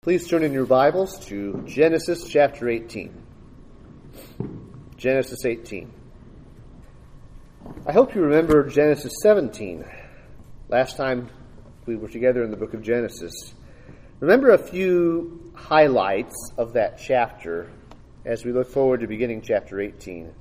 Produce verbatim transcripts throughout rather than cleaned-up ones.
Please turn in your Bibles to Genesis chapter eighteen. Genesis eighteen. I hope you remember Genesis seventeen. Last time we were together in the book of Genesis. Remember a few highlights of that chapter as we look forward to beginning chapter eighteen.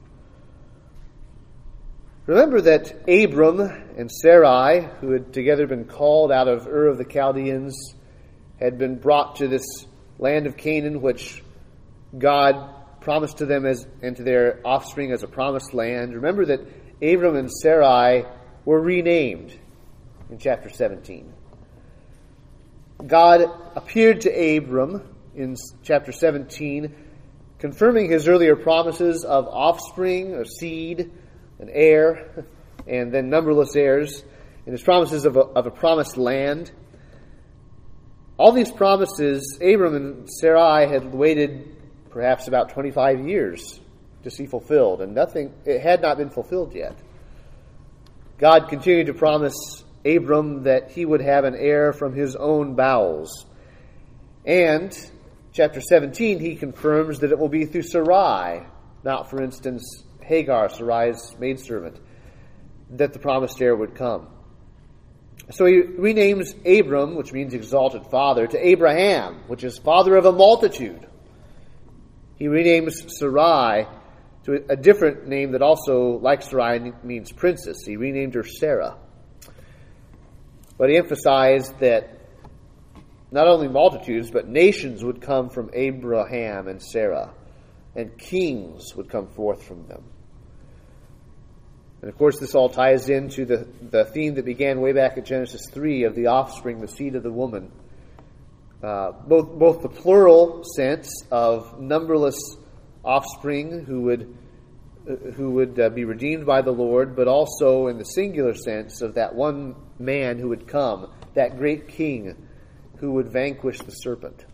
Remember that Abram and Sarai, who had together been called out of Ur of the Chaldeans, had been brought to this land of Canaan, which God promised to them as and to their offspring as a promised land. Remember that Abram and Sarai were renamed in chapter seventeen. God appeared to Abram in chapter seventeen, confirming his earlier promises of offspring, a seed, an heir, and then numberless heirs, and his promises of a, of a promised land. All these promises, Abram and Sarai had waited perhaps about twenty-five years to see fulfilled, and nothing, it had not been fulfilled yet. God continued to promise Abram that he would have an heir from his own bowels. And, chapter seventeen, he confirms that it will be through Sarai, not, for instance, Hagar, Sarai's maidservant, that the promised heir would come. So he renames Abram, which means exalted father, to Abraham, which is father of a multitude. He renames Sarai to a different name that also, like Sarai, means princess. He renamed her Sarah. But he emphasized that not only multitudes, but nations would come from Abraham and Sarah, and kings would come forth from them. And of course, this all ties into the, the theme that began way back at Genesis three of the offspring, the seed of the woman. Uh, both, both the plural sense of numberless offspring who would, uh, who would uh, be redeemed by the Lord, but also in the singular sense of that one man who would come, that great king who would vanquish the serpent.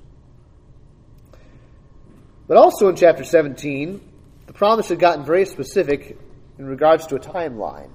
But also in chapter seventeen, the promise had gotten very specific in regards to a timeline.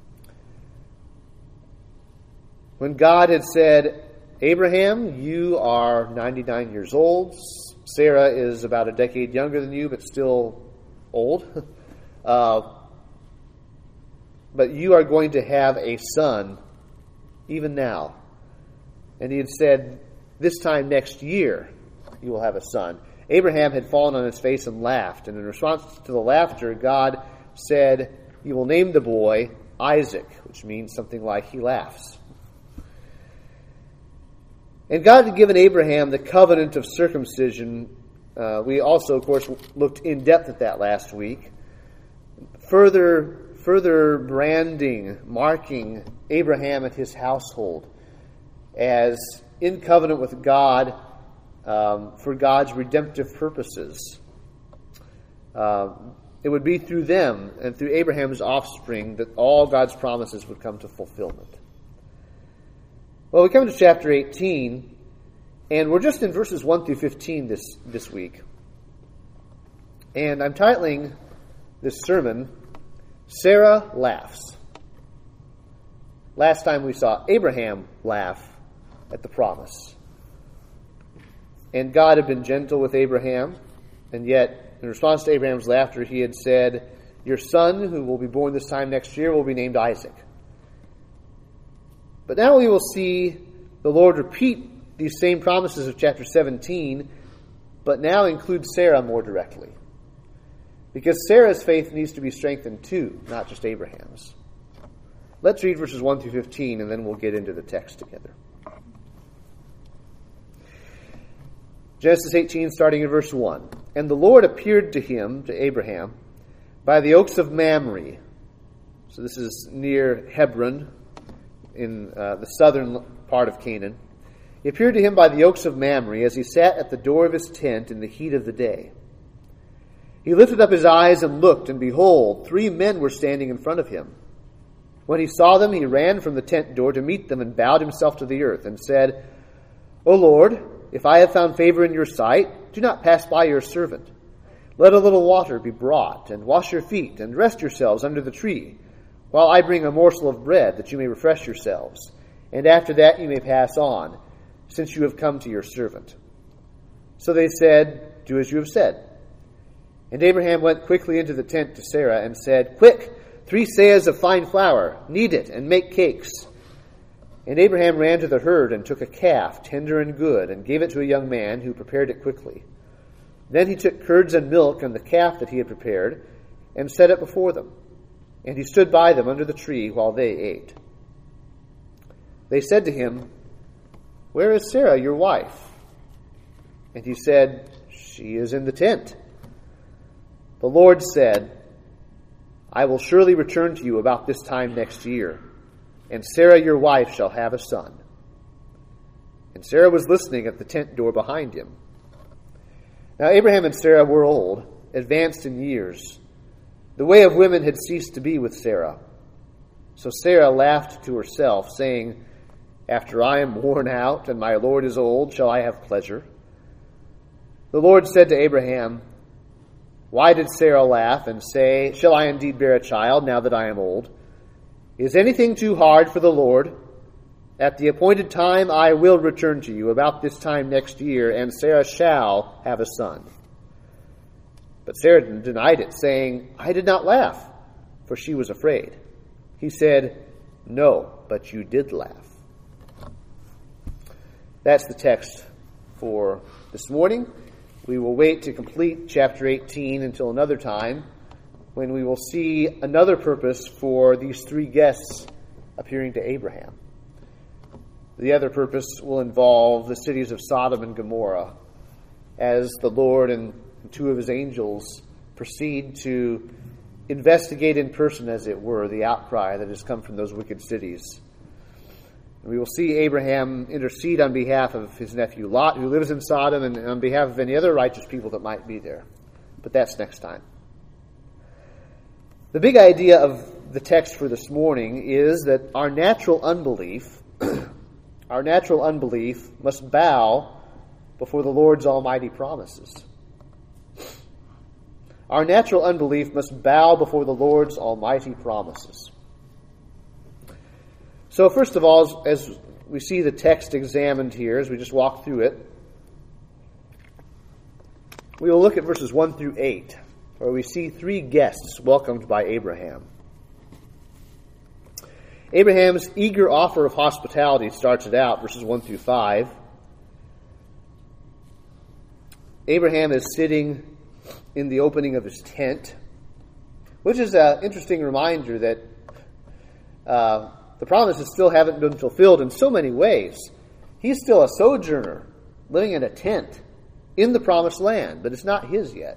When God had said, Abraham, you are ninety-nine years old. Sarah is about a decade younger than you, but still old. Uh, but you are going to have a son even now. And he had said, this time next year you will have a son. Abraham had fallen on his face and laughed. And in response to the laughter, God said, you will name the boy Isaac, which means something like he laughs. And God had given Abraham the covenant of circumcision. Uh, we also, of course, looked in depth at that last week. Further, further branding, marking Abraham and his household as in covenant with God um, for God's redemptive purposes. Uh, It would be through them and through Abraham's offspring that all God's promises would come to fulfillment. Well, we come to chapter eighteen, and we're just in verses one through fifteen this, this week. And I'm titling this sermon, Sarah Laughs. Last time we saw Abraham laugh at the promise. And God had been gentle with Abraham, and yet in response to Abraham's laughter, he had said, your son, who will be born this time next year, will be named Isaac. But now we will see the Lord repeat these same promises of chapter seventeen, but now include Sarah more directly. Because Sarah's faith needs to be strengthened too, not just Abraham's. Let's read verses one through fifteen, and then we'll get into the text together. Genesis eighteen, starting in verse one. And the Lord appeared to him, to Abraham, by the oaks of Mamre. So this is near Hebron, in uh, the southern part of Canaan. He appeared to him by the oaks of Mamre as he sat at the door of his tent in the heat of the day. He lifted up his eyes and looked, and behold, three men were standing in front of him. When he saw them, he ran from the tent door to meet them and bowed himself to the earth and said, O Lord, if I have found favor in your sight, do not pass by your servant. Let a little water be brought, and wash your feet, and rest yourselves under the tree, while I bring a morsel of bread, that you may refresh yourselves. And after that you may pass on, since you have come to your servant. So they said, "Do as you have said." And Abraham went quickly into the tent to Sarah and said, "Quick, three seahs of fine flour, knead it, and make cakes." And Abraham ran to the herd and took a calf, tender and good, and gave it to a young man who prepared it quickly. Then he took curds and milk and the calf that he had prepared and set it before them. And he stood by them under the tree while they ate. They said to him, "Where is Sarah, your wife?" And he said, "She is in the tent." The Lord said, "I will surely return to you about this time next year, and Sarah your wife shall have a son." And Sarah was listening at the tent door behind him. Now Abraham and Sarah were old, advanced in years. The way of women had ceased to be with Sarah. So Sarah laughed to herself, saying, "After I am worn out and my Lord is old, shall I have pleasure?" The Lord said to Abraham, "Why did Sarah laugh and say, 'Shall I indeed bear a child now that I am old?' Is anything too hard for the Lord? At the appointed time I will return to you about this time next year, and Sarah shall have a son." But Sarah denied it, saying, "I did not laugh," for she was afraid. He said, "No, but you did laugh." That's the text for this morning. We will wait to complete chapter eighteen until another time, when we will see another purpose for these three guests appearing to Abraham. The other purpose will involve the cities of Sodom and Gomorrah, as the Lord and two of his angels proceed to investigate in person, as it were, the outcry that has come from those wicked cities. We will see Abraham intercede on behalf of his nephew Lot, who lives in Sodom, and on behalf of any other righteous people that might be there. But that's next time. The big idea of the text for this morning is that our natural unbelief, our natural unbelief must bow before the Lord's almighty promises. Our natural unbelief must bow before the Lord's almighty promises. So first of all, as we see the text examined here, as we just walk through it, we will look at verses one through eight, where we see three guests welcomed by Abraham. Abraham's eager offer of hospitality starts it out, verses one through five. Abraham is sitting in the opening of his tent, which is an interesting reminder that uh, the promises still haven't been fulfilled in so many ways. He's still a sojourner, living in a tent in the promised land, but it's not his yet.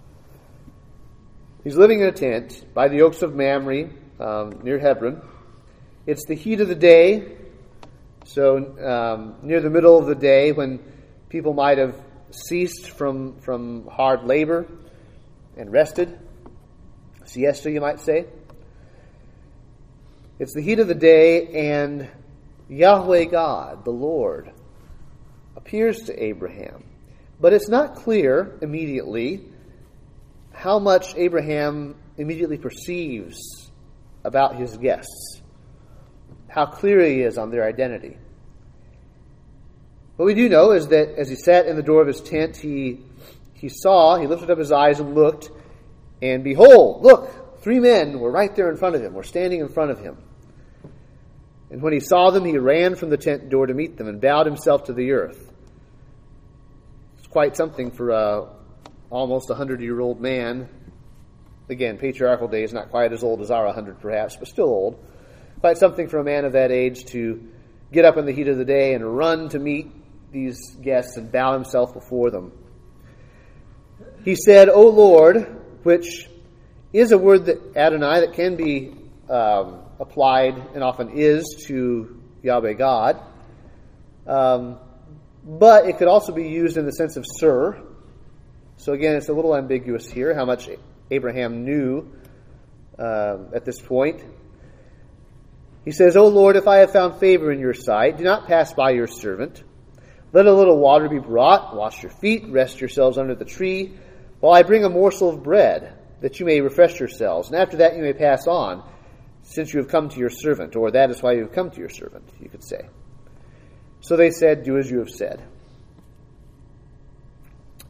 He's living in a tent by the oaks of Mamre, um, near Hebron. It's the heat of the day, so um, near the middle of the day when people might have ceased from, from hard labor and rested. Siesta, you might say. It's the heat of the day, and Yahweh God, the Lord, appears to Abraham. But it's not clear immediately how much Abraham immediately perceives about his guests, how clear he is on their identity. What we do know is that as he sat in the door of his tent, he he saw, he lifted up his eyes and looked, and behold, look, three men were right there in front of him, were standing in front of him. And when he saw them, he ran from the tent door to meet them and bowed himself to the earth. It's quite something for a almost a hundred-year-old man. Again, patriarchal days, not quite as old as our hundred perhaps, but still old. Quite something for a man of that age to get up in the heat of the day and run to meet these guests and bow himself before them. He said, "O Lord," which is a word that Adonai that can be um, applied and often is to Yahweh God. Um, but it could also be used in the sense of sir. So again, it's a little ambiguous here how much Abraham knew uh, at this point. He says, "O Lord, if I have found favor in your sight, do not pass by your servant. Let a little water be brought, wash your feet, rest yourselves under the tree, while I bring a morsel of bread, that you may refresh yourselves. And after that you may pass on, since you have come to your servant," or "that is why you have come to your servant," you could say. So they said, "Do as you have said."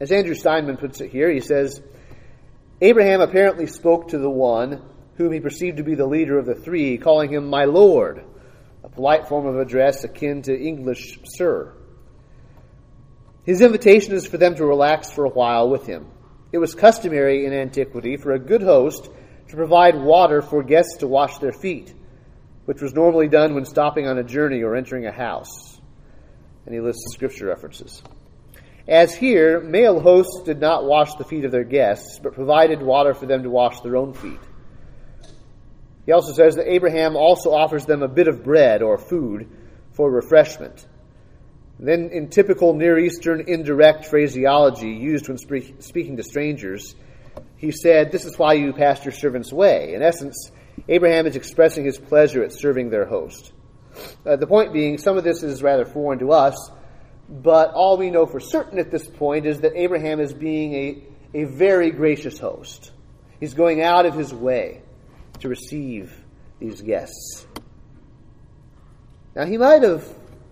As Andrew Steinman puts it here, he says, Abraham apparently spoke to the one whom he perceived to be the leader of the three, calling him my Lord, a polite form of address akin to English sir. His invitation is for them to relax for a while with him. It was customary in antiquity for a good host to provide water for guests to wash their feet, which was normally done when stopping on a journey or entering a house. And he lists scripture references. As here, male hosts did not wash the feet of their guests, but provided water for them to wash their own feet. He also says that Abraham also offers them a bit of bread or food for refreshment. Then, in typical Near Eastern indirect phraseology used when spe- speaking to strangers, he said, "This is why you passed your servant's way." In essence, Abraham is expressing his pleasure at serving their host. Uh, the point being, some of this is rather foreign to us, but all we know for certain at this point is that Abraham is being a, a very gracious host. He's going out of his way to receive these guests. Now, he might have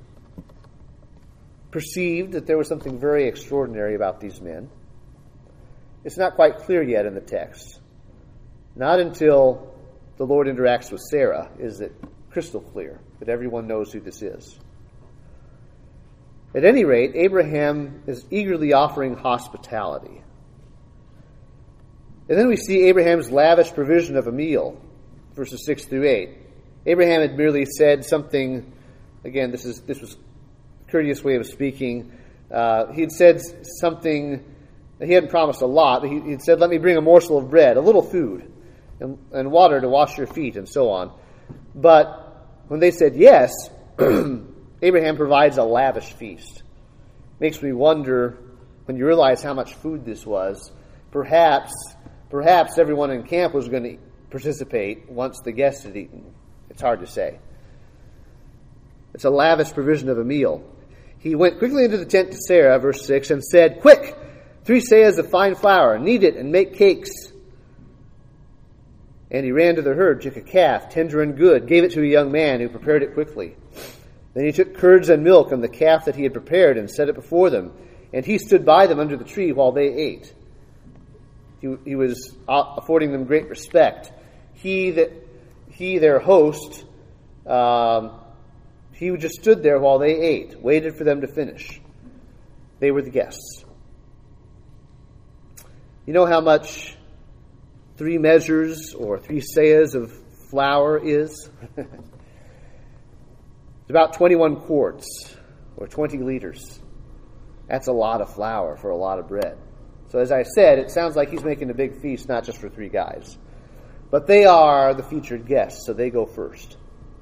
perceived that there was something very extraordinary about these men. It's not quite clear yet in the text. Not until the Lord interacts with Sarah is it crystal clear that everyone knows who this is. At any rate, Abraham is eagerly offering hospitality. And then we see Abraham's lavish provision of a meal, verses six through eight. Abraham had merely said something, again, this is this was a courteous way of speaking. Uh, he had said something, he hadn't promised a lot, but he had said, "Let me bring a morsel of bread, a little food, and, and water to wash your feet," and so on. But when they said yes, Abraham provides a lavish feast. Makes me wonder, when you realize how much food this was, perhaps perhaps everyone in camp was going to participate once the guests had eaten. It's hard to say. It's a lavish provision of a meal. He went quickly into the tent to Sarah, verse six, and said, "Quick, three seahs of fine flour, knead it and make cakes." And he ran to the herd, took a calf, tender and good, gave it to a young man who prepared it quickly. Then he took curds and milk and the calf that he had prepared and set it before them. And he stood by them under the tree while they ate. He, he was affording them great respect. He, that, he their host, um, he just stood there while they ate, waited for them to finish. They were the guests. You know how much three measures or three seahs of flour is? It's about twenty-one quarts or twenty liters. That's a lot of flour for a lot of bread. So as I said, it sounds like he's making a big feast, not just for three guys. But they are the featured guests, so they go first.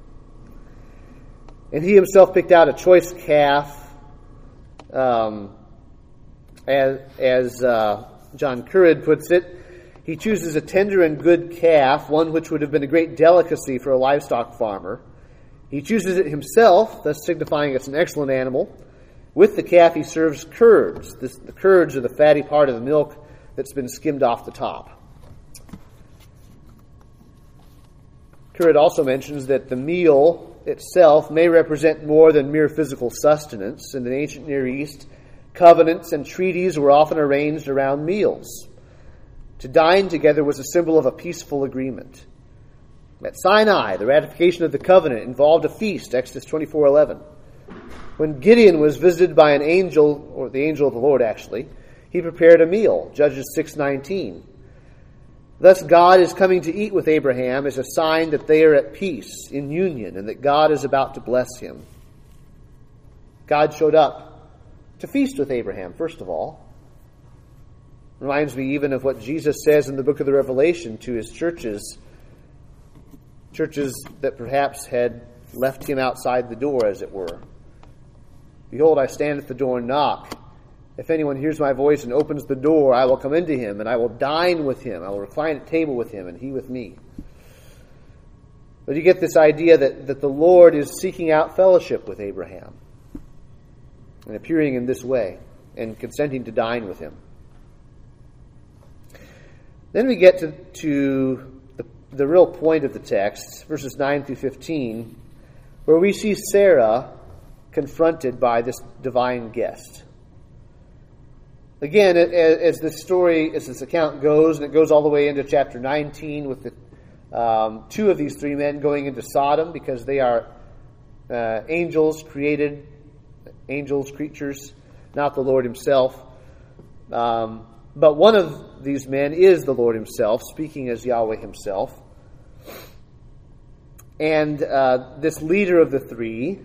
And he himself picked out a choice calf, um, as, as uh, John Currid puts it. He chooses a tender and good calf, one which would have been a great delicacy for a livestock farmer. He chooses it himself, thus signifying it's an excellent animal. With the calf, he serves curds. This, the curds are the fatty part of the milk that's been skimmed off the top. Currid also mentions that the meal itself may represent more than mere physical sustenance. In the ancient Near East, covenants and treaties were often arranged around meals. To dine together was a symbol of a peaceful agreement. At Sinai, the ratification of the covenant involved a feast, Exodus twenty-four eleven. When Gideon was visited by an angel, or the angel of the Lord actually, he prepared a meal, Judges six nineteen. Thus God is coming to eat with Abraham as a sign that they are at peace, in union, and that God is about to bless him. God showed up to feast with Abraham, first of all. Reminds me even of what Jesus says in the book of the Revelation to his churches, churches that perhaps had left him outside the door, as it were. "Behold, I stand at the door and knock. If anyone hears my voice and opens the door, I will come into him, and I will dine with him. I will recline at table with him, and he with me." But you get this idea that, that the Lord is seeking out fellowship with Abraham and appearing in this way and consenting to dine with him. Then we get to, to the, the real point of the text, verses nine through fifteen, where we see Sarah confronted by this divine guest. Again, as this story, as this account goes, and it goes all the way into chapter nineteen with the um, two of these three men going into Sodom because they are uh, angels, created angels, creatures, not the Lord himself. Um, but one of these men is the Lord himself, speaking as Yahweh himself. And uh, this leader of the three,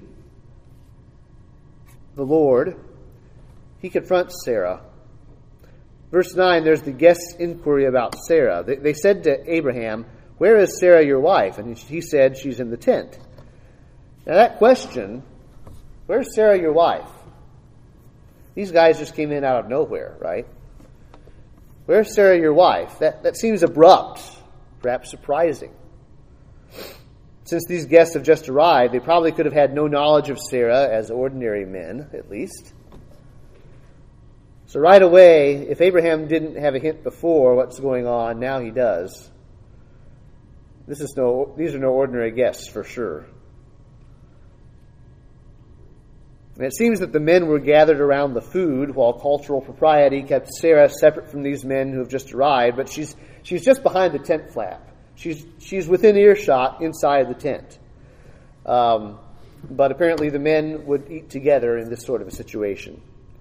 the Lord, he confronts Sarah. Verse nine, there's the guest's inquiry about Sarah. They, they said to Abraham, "Where is Sarah your wife?" And he said, "She's in the tent." Now that question, where's Sarah your wife? These guys just came in out of nowhere, right? Where's Sarah your wife? That, that seems abrupt, perhaps surprising. Since these guests have just arrived, they probably could have had no knowledge of Sarah as ordinary men, at least. So right away, if Abraham didn't have a hint before what's going on, now he does. This is no; these are no ordinary guests for sure. And it seems that the men were gathered around the food, while cultural propriety kept Sarah separate from these men who have just arrived. But she's she's just behind the tent flap. She's she's within earshot inside the tent. Um, but apparently the men would eat together in this sort of a situation.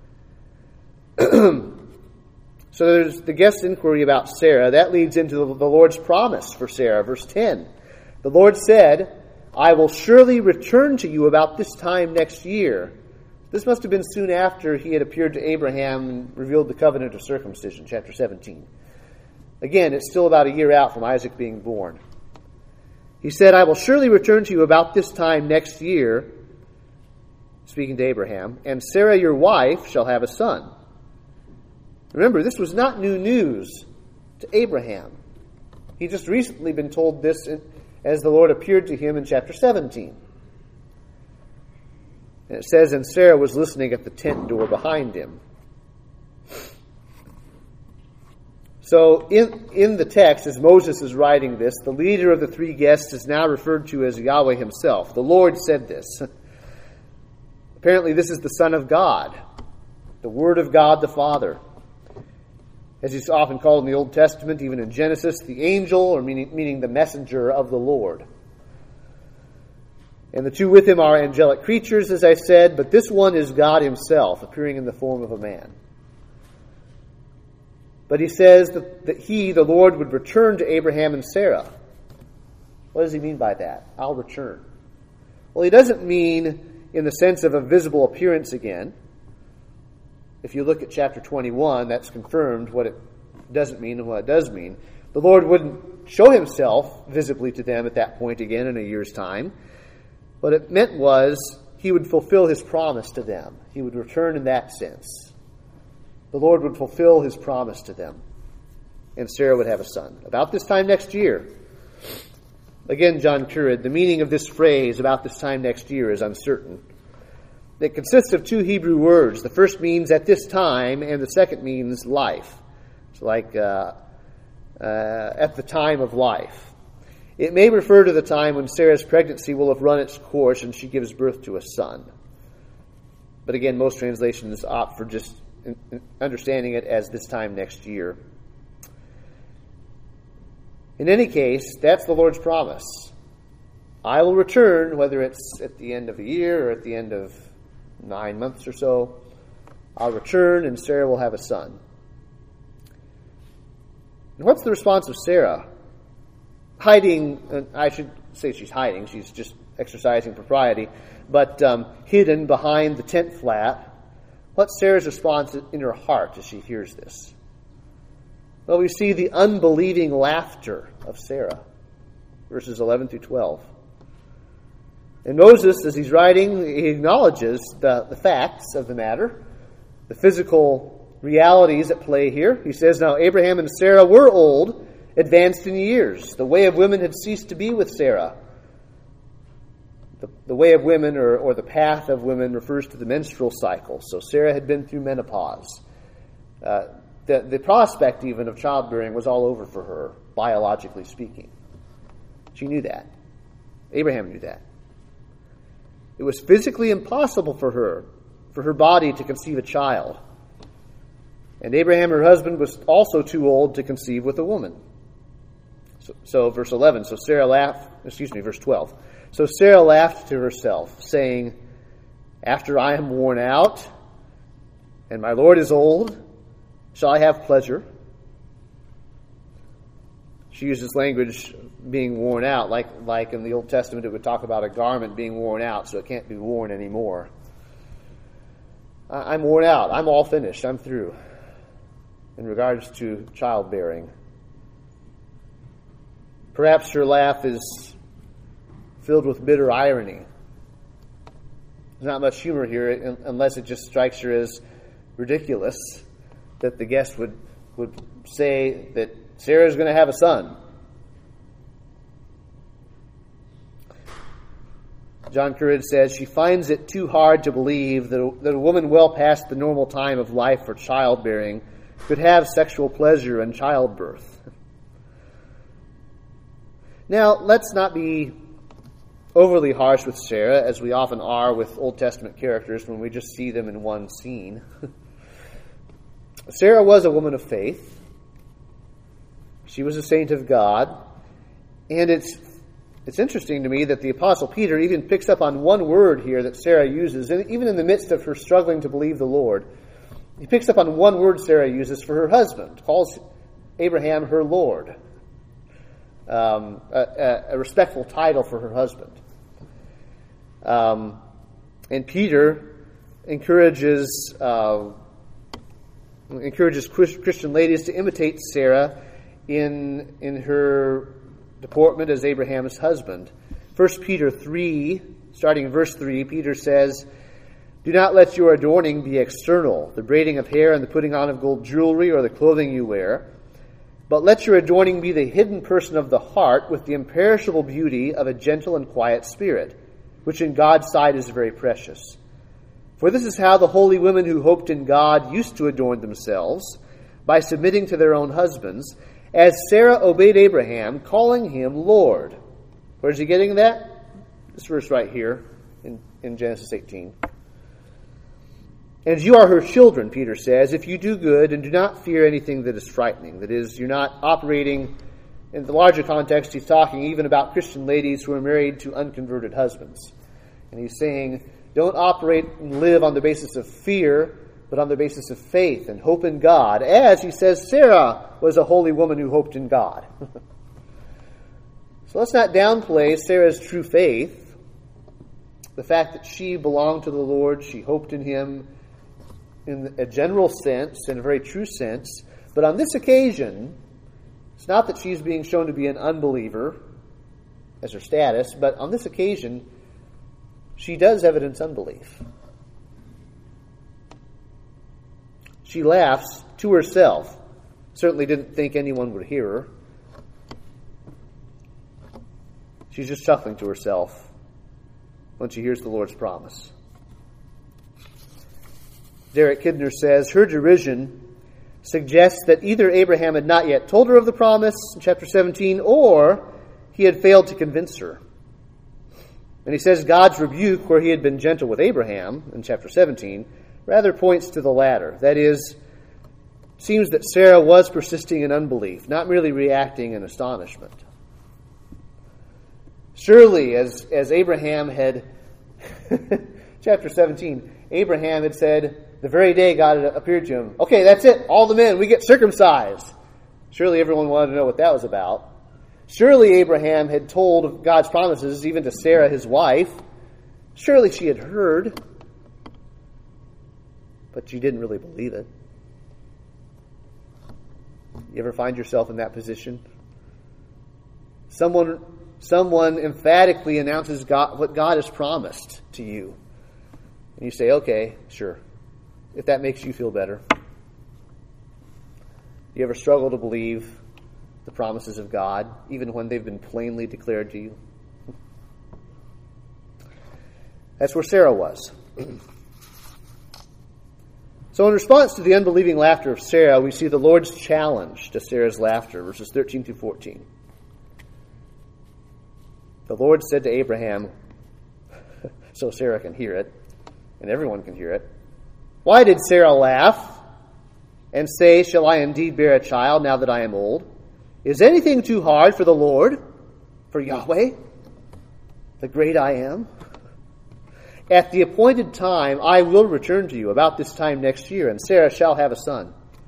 So there's the guest's inquiry about Sarah. That leads into the, the Lord's promise for Sarah. Verse ten. The Lord said, "I will surely return to you about this time next year." This must have been soon after he had appeared to Abraham and revealed the covenant of circumcision, chapter seventeen. Again, it's still about a year out from Isaac being born. He said, "I will surely return to you about this time next year," speaking to Abraham, "and Sarah your wife shall have a son." Remember, this was not new news to Abraham. He'd just recently been told this as the Lord appeared to him in chapter seventeen. And it says, "And Sarah was listening at the tent door behind him." So in, in the text, as Moses is writing this, the leader of the three guests is now referred to as Yahweh himself. The Lord said this. Apparently this is the Son of God, the Word of God the Father. As he's often called in the Old Testament, even in Genesis, the angel, or meaning, meaning the messenger of the Lord. And the two with him are angelic creatures, as I said, but this one is God himself, appearing in the form of a man. But he says that, that he, the Lord, would return to Abraham and Sarah. What does he mean by that? I'll return. Well, he doesn't mean in the sense of a visible appearance again. If you look at chapter twenty-one, that's confirmed what it doesn't mean and what it does mean. The Lord wouldn't show himself visibly to them at that point again in a year's time. What it meant was he would fulfill his promise to them. He would return in that sense. The Lord would fulfill his promise to them. And Sarah would have a son. About this time next year. Again, John Currid, the meaning of this phrase, "about this time next year," is uncertain. It consists of two Hebrew words. The first means "at this time," and the second means "life." It's like uh, uh, "at the time of life." It may refer to the time when Sarah's pregnancy will have run its course and she gives birth to a son. But again, most translations opt for just understanding it as "this time next year." In any case, that's the Lord's promise. I will return, whether it's at the end of a year or at the end of nine months or so. I'll return and Sarah will have a son. And what's the response of Sarah? Hiding, I should say she's hiding, she's just exercising propriety, but um, hidden behind the tent flap. What's Sarah's response in her heart as she hears this? Well, we see the unbelieving laughter of Sarah, verses eleven through twelve. And Moses, as he's writing, he acknowledges the, the facts of the matter, the physical realities at play here. He says, "Now Abraham and Sarah were old, advanced in years. The way of women had ceased to be with Sarah." The, the way of women, or, or the path of women, refers to the menstrual cycle. So Sarah had been through menopause. Uh, the, the prospect even of childbearing was all over for her, biologically speaking. She knew that. Abraham knew that. It was physically impossible for her, for her body to conceive a child. And Abraham, her husband, was also too old to conceive with a woman. So, so verse eleven, so Sarah laughed, excuse me, verse twelve. So Sarah laughed to herself, saying, after I am worn out, and my Lord is old, shall I have pleasure? She uses language being worn out, like, like in the Old Testament it would talk about a garment being worn out, so it can't be worn anymore. I'm worn out. I'm all finished. I'm through in regards to childbearing. Perhaps her laugh is filled with bitter irony. There's not much humor here unless it just strikes her as ridiculous that the guest would, would say that Sarah's going to have a son. John Courage says, she finds it too hard to believe that a, that a woman well past the normal time of life for childbearing could have sexual pleasure in childbirth. Now, let's not be overly harsh with Sarah, as we often are with Old Testament characters when we just see them in one scene. Sarah was a woman of faith. She was a saint of God. And it's it's interesting to me that the Apostle Peter even picks up on one word here that Sarah uses, and even in the midst of her struggling to believe the Lord. He picks up on one word Sarah uses for her husband, calls Abraham her Lord. Um, a, a respectful title for her husband. Um, and Peter encourages uh, encourages Christian ladies to imitate Sarah in in her deportment as Abraham's husband. First Peter three, starting in verse three, Peter says, do not let your adorning be external, the braiding of hair and the putting on of gold jewelry or the clothing you wear, but let your adorning be the hidden person of the heart with the imperishable beauty of a gentle and quiet spirit, which in God's sight is very precious. For this is how the holy women who hoped in God used to adorn themselves, by submitting to their own husbands, as Sarah obeyed Abraham, calling him Lord. Where's he getting that? This verse right here in, in Genesis eighteen. And you are her children, Peter says, if you do good and do not fear anything that is frightening. That is, you're not operating, in the larger context, he's talking even about Christian ladies who are married to unconverted husbands. And he's saying, don't operate and live on the basis of fear, but on the basis of faith and hope in God. As, he says, Sarah was a holy woman who hoped in God. So let's not downplay Sarah's true faith. The fact that she belonged to the Lord, she hoped in Him, in a general sense, in a very true sense. But on this occasion, it's not that she's being shown to be an unbeliever as her status, but on this occasion, she does evidence unbelief. She laughs to herself. Certainly didn't think anyone would hear her. She's just chuckling to herself when she hears the Lord's promise. Derek Kidner says, her derision suggests that either Abraham had not yet told her of the promise in chapter seventeen, or he had failed to convince her. And he says God's rebuke, where he had been gentle with Abraham in chapter seventeen, rather points to the latter. That is, it seems that Sarah was persisting in unbelief, not merely reacting in astonishment. Surely, as, as Abraham had, chapter seventeen, Abraham had said, the very day God had appeared to him, okay, that's it, all the men, we get circumcised. Surely everyone wanted to know what that was about. Surely Abraham had told of God's promises even to Sarah, his wife. Surely she had heard, but she didn't really believe it. You ever find yourself in that position? Someone, someone emphatically announces God, what God has promised to you. And you say, okay, sure, if that makes you feel better. You ever struggle to believe the promises of God, even when they've been plainly declared to you? That's where Sarah was. So in response to the unbelieving laughter of Sarah, we see the Lord's challenge to Sarah's laughter, verses thirteen through fourteen. The Lord said to Abraham, so Sarah can hear it, and everyone can hear it, why did Sarah laugh and say, shall I indeed bear a child now that I am old? Is anything too hard for the Lord, for Yahweh, the great I am? At the appointed time I will return to you about this time next year, and Sarah shall have a son.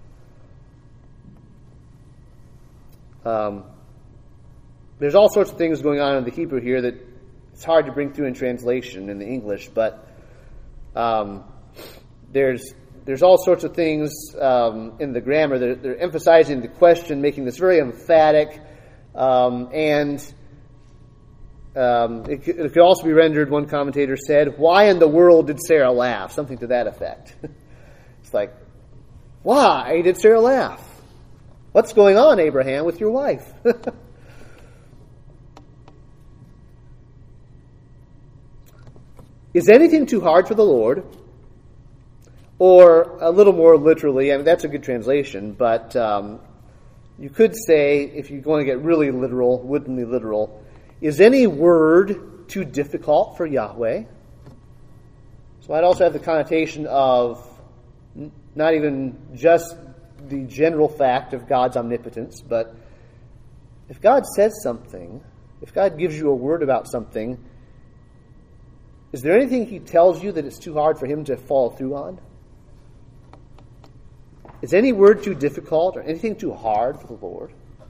Um, there's all sorts of things going on in the Hebrew here that it's hard to bring through in translation in the English, but um, there's there's all sorts of things um, in the grammar. They're, they're emphasizing the question, making this very emphatic, um, and Um, it, could, it could also be rendered, one commentator said, why in the world did Sarah laugh? Something to that effect. It's like, why did Sarah laugh? What's going on, Abraham, with your wife? Is anything too hard for the Lord? Or a little more literally, I mean, that's a good translation, but um, you could say, if you're going to get really literal, woodenly literal, is any word too difficult for Yahweh? So I'd also have the connotation of not even just the general fact of God's omnipotence, but if God says something, if God gives you a word about something, is there anything He tells you that it's too hard for Him to follow through on? Is any word too difficult or anything too hard for the Lord?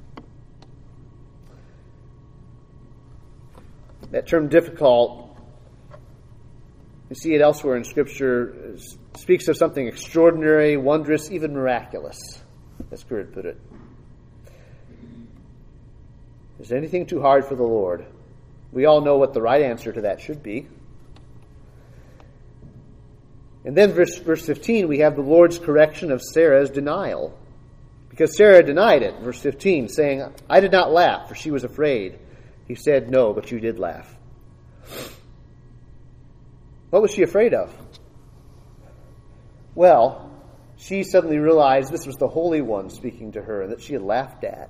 That term difficult, you see it elsewhere in Scripture, speaks of something extraordinary, wondrous, even miraculous, as Currid put it. Is anything too hard for the Lord? We all know what the right answer to that should be. And then verse, verse fifteen, we have the Lord's correction of Sarah's denial. Because Sarah denied it, verse fifteen, saying, I did not laugh, for she was afraid. He said, no, but you did laugh. What was she afraid of? Well, she suddenly realized this was the Holy One speaking to her and that she had laughed at.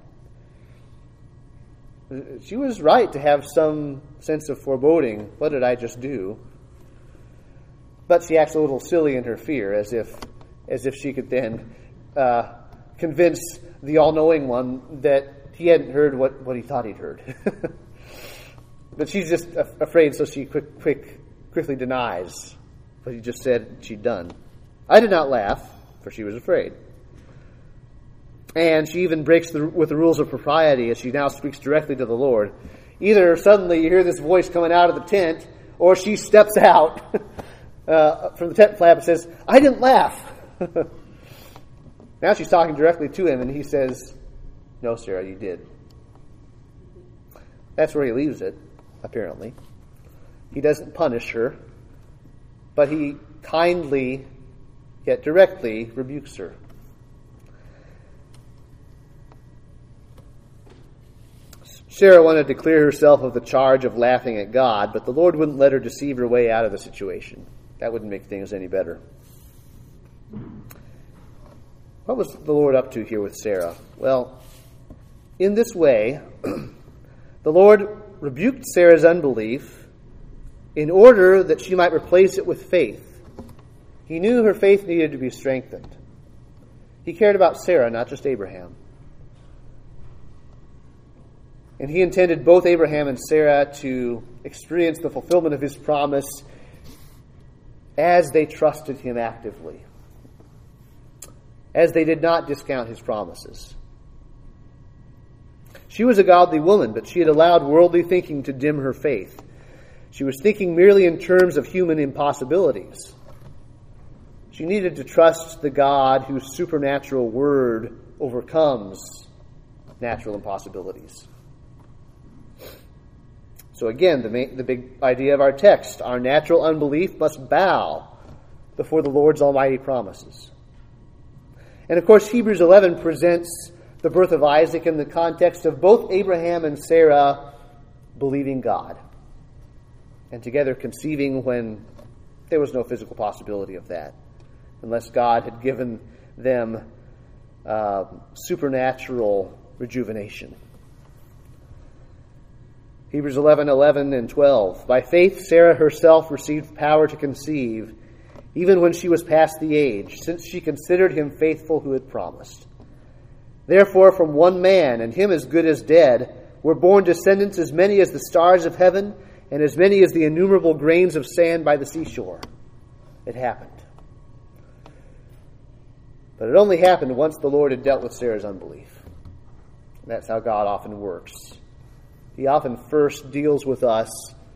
She was right to have some sense of foreboding. What did I just do? But she acts a little silly in her fear, as if as if she could then uh, convince the all-knowing one that he hadn't heard what, what he thought he'd heard. But she's just afraid, so she quick, quick, quickly denies what he just said she'd done. I did not laugh, for she was afraid. And she even breaks the, with the rules of propriety as she now speaks directly to the Lord. Either suddenly you hear this voice coming out of the tent, or she steps out uh, from the tent flap and says, I didn't laugh. Now she's talking directly to him, and he says, no, Sarah, you did. That's where he leaves it, apparently. He doesn't punish her, but he kindly, yet directly, rebukes her. Sarah wanted to clear herself of the charge of laughing at God, but the Lord wouldn't let her deceive her way out of the situation. That wouldn't make things any better. What was the Lord up to here with Sarah? Well, in this way, the Lord rebuked Sarah's unbelief in order that she might replace it with faith. He knew her faith needed to be strengthened. He cared about Sarah, not just Abraham. And he intended both Abraham and Sarah to experience the fulfillment of his promise as they trusted him actively, as they did not discount his promises. She was a godly woman, but she had allowed worldly thinking to dim her faith. She was thinking merely in terms of human impossibilities. She needed to trust the God whose supernatural word overcomes natural impossibilities. So again, the, main, the big idea of our text, our natural unbelief must bow before the Lord's almighty promises. And of course, Hebrews eleven presents the birth of Isaac in the context of both Abraham and Sarah believing God, and together conceiving when there was no physical possibility of that, unless God had given them uh, supernatural rejuvenation. Hebrews eleven, eleven and twelve. By faith, Sarah herself received power to conceive, even when she was past the age, since she considered him faithful who had promised. Therefore, from one man, and him as good as dead, were born descendants as many as the stars of heaven, and as many as the innumerable grains of sand by the seashore. It happened. But it only happened once the Lord had dealt with Sarah's unbelief. And that's how God often works. He often first deals with us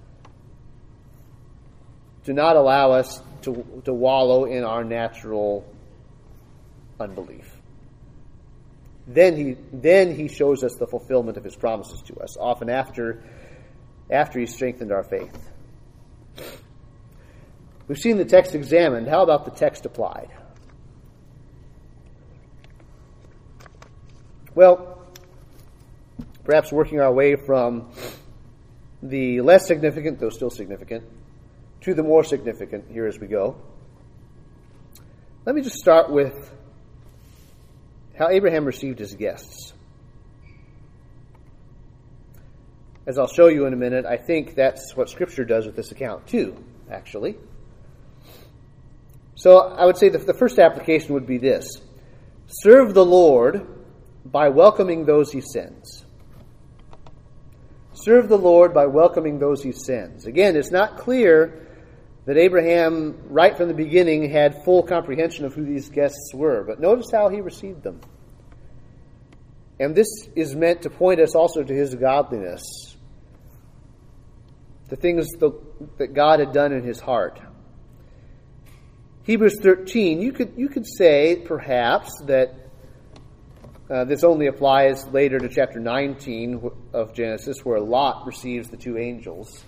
to not allow us to, to wallow in our natural unbelief. Then he then he shows us the fulfillment of his promises to us, often after, after he's strengthened our faith. We've seen the text examined. How about the text applied? Well, perhaps working our way from the less significant, though still significant, to the more significant here as we go. Let me just start with how Abraham received his guests. As I'll show you in a minute, I think that's what Scripture does with this account too, actually. So I would say that the first application would be this: serve the Lord by welcoming those he sends. Serve the Lord by welcoming those he sends. Again, it's not clear that Abraham, right from the beginning, had full comprehension of who these guests were. But notice how he received them. And this is meant to point us also to his godliness, the things that God had done in his heart. Hebrews thirteen, you could you could say, perhaps, that uh, this only applies later to chapter nineteen of Genesis, where Lot receives the two angels.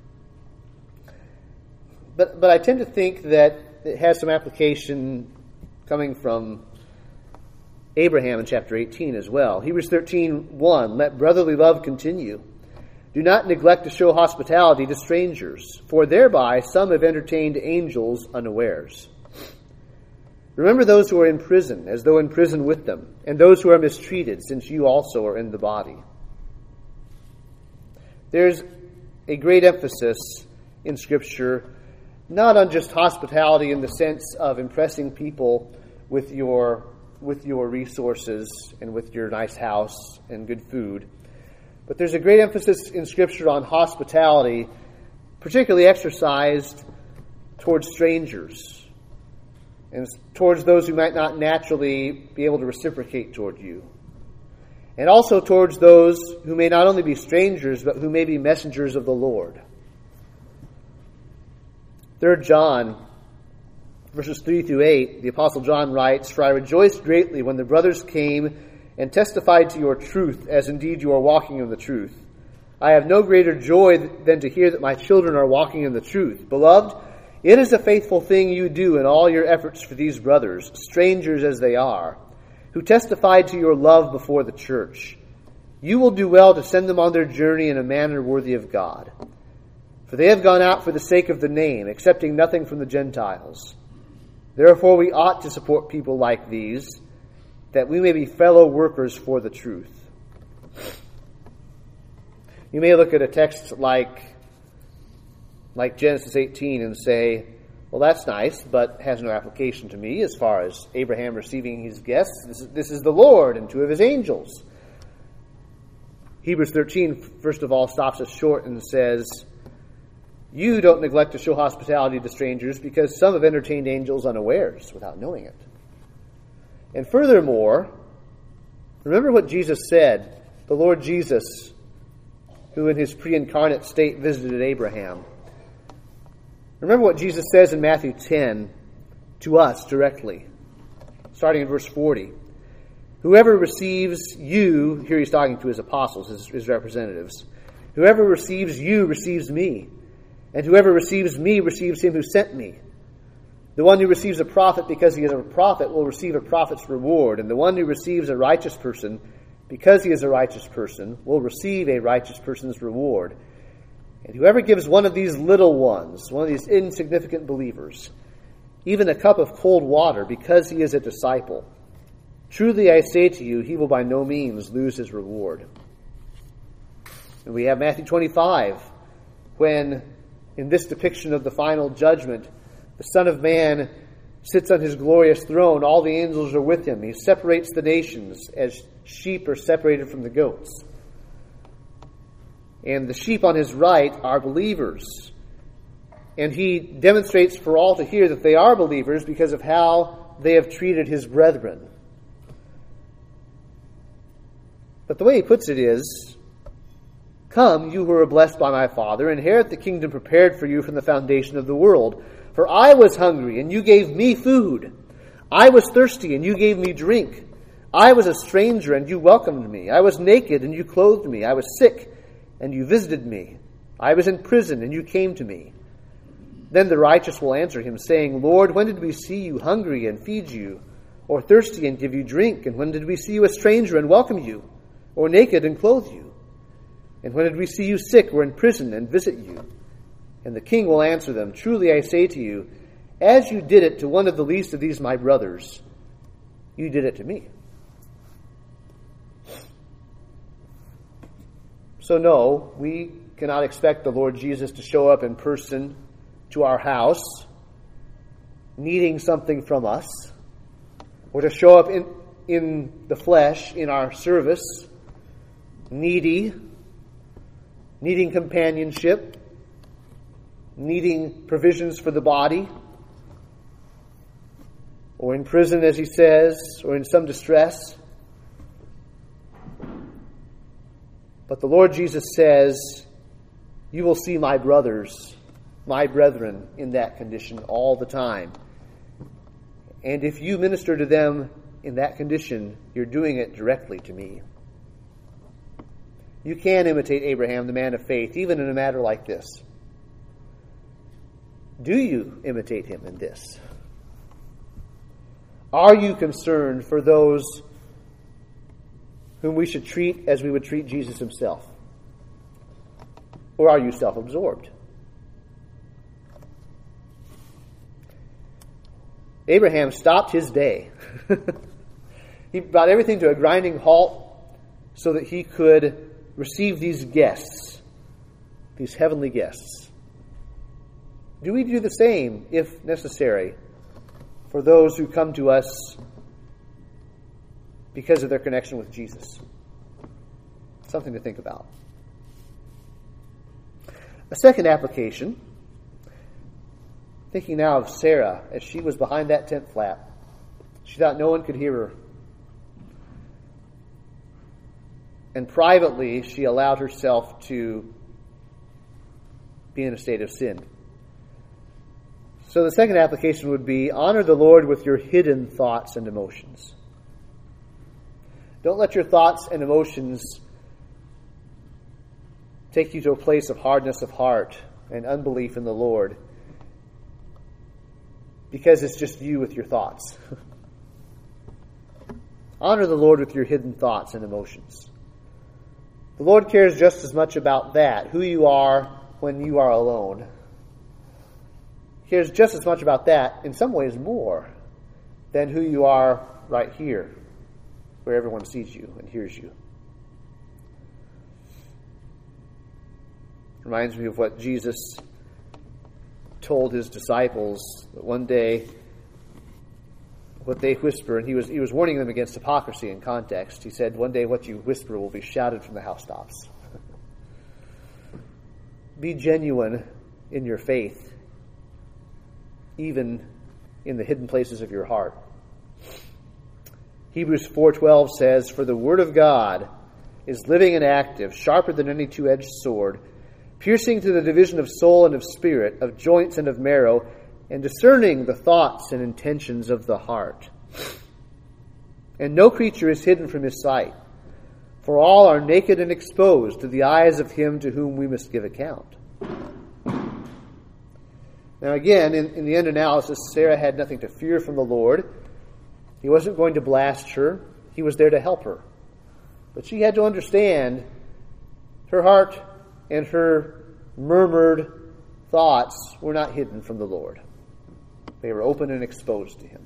But but I tend to think that it has some application coming from Abraham in chapter eighteen as well. Hebrews thirteen one, let brotherly love continue. Do not neglect to show hospitality to strangers, for thereby some have entertained angels unawares. Remember those who are in prison, as though in prison with them, and those who are mistreated, since you also are in the body. There's a great emphasis in Scripture not on just hospitality in the sense of impressing people with your with your resources and with your nice house and good food, but there's a great emphasis in Scripture on hospitality, particularly exercised towards strangers and towards those who might not naturally be able to reciprocate toward you, and also towards those who may not only be strangers, but who may be messengers of the Lord. Third John, verses three through eight, the Apostle John writes, For I rejoiced greatly when the brothers came and testified to your truth, as indeed you are walking in the truth. I have no greater joy than to hear that my children are walking in the truth. Beloved, it is a faithful thing you do in all your efforts for these brothers, strangers as they are, who testified to your love before the church. You will do well to send them on their journey in a manner worthy of God. For they have gone out for the sake of the name, accepting nothing from the Gentiles. Therefore we ought to support people like these, that we may be fellow workers for the truth. You may look at a text like, like Genesis eighteen and say, well, that's nice, but has no application to me as far as Abraham receiving his guests. This is, this is the Lord and two of his angels. Hebrews thirteen, first of all, stops us short and says, you don't neglect to show hospitality to strangers because some have entertained angels unawares without knowing it. And furthermore, remember what Jesus said, the Lord Jesus, who in his pre-incarnate state visited Abraham. Remember what Jesus says in Matthew ten to us directly, starting in verse forty. Whoever receives you, here he's talking to his apostles, his, his representatives. Whoever receives you receives me. And whoever receives me receives him who sent me. The one who receives a prophet because he is a prophet will receive a prophet's reward. And the one who receives a righteous person because he is a righteous person will receive a righteous person's reward. And whoever gives one of these little ones, one of these insignificant believers, even a cup of cold water because he is a disciple, truly I say to you, he will by no means lose his reward. And we have Matthew twenty-five, when in this depiction of the final judgment, The Son of Man sits on his glorious throne. All the angels are with him. He separates the nations as sheep are separated from the goats. And the sheep on his right are believers. And he demonstrates for all to hear that they are believers because of how they have treated his brethren. But the way he puts it is, "Come, you who are blessed by my Father, inherit the kingdom prepared for you from the foundation of the world. For I was hungry, and you gave me food. I was thirsty, and you gave me drink. I was a stranger, and you welcomed me. I was naked, and you clothed me. I was sick, and you visited me. I was in prison, and you came to me." Then the righteous will answer him, saying, "Lord, when did we see you hungry and feed you, or thirsty and give you drink? And when did we see you a stranger and welcome you, or naked and clothe you? And when did we see you sick or in prison and visit you?" And the king will answer them, "Truly I say to you, as you did it to one of the least of these my brothers, you did it to me." So no, we cannot expect the Lord Jesus to show up in person to our house, needing something from us, or to show up in, in the flesh in our service, needy, needing companionship, needing provisions for the body, or in prison, as he says, or in some distress. But the Lord Jesus says, you will see my brothers, my brethren, in that condition all the time. And if you minister to them in that condition, you're doing it directly to me. You can imitate Abraham, the man of faith, even in a matter like this. Do you imitate him in this? Are you concerned for those whom we should treat as we would treat Jesus himself? Or are you self-absorbed? Abraham stopped his day. He brought everything to a grinding halt so that he could receive these guests, these heavenly guests. Do we do the same, if necessary, for those who come to us because of their connection with Jesus? Something to think about. A second application, thinking now of Sarah as she was behind that tent flap. She thought no one could hear her. And privately, she allowed herself to be in a state of sin. So the second application would be, honor the Lord with your hidden thoughts and emotions. Don't let your thoughts and emotions take you to a place of hardness of heart and unbelief in the Lord, because it's just you with your thoughts. Honor the Lord with your hidden thoughts and emotions. The Lord cares just as much about that, who you are when you are alone. He cares just as much about that, in some ways more, than who you are right here, where everyone sees you and hears you. Reminds me of what Jesus told his disciples that one day, what they whisper, and he was he was warning them against hypocrisy in context. He said, one day what you whisper will be shouted from the housetops. Be genuine in your faith, even in the hidden places of your heart. Hebrews four twelve says, "For the word of God is living and active, sharper than any two-edged sword, piercing to the division of soul and of spirit, of joints and of marrow, and discerning the thoughts and intentions of the heart. And no creature is hidden from his sight, for all are naked and exposed to the eyes of him to whom we must give account." Now again, in, in the end analysis, Sarah had nothing to fear from the Lord. He wasn't going to blast her. He was there to help her. But she had to understand her heart and her murmured thoughts were not hidden from the Lord. They were open and exposed to him.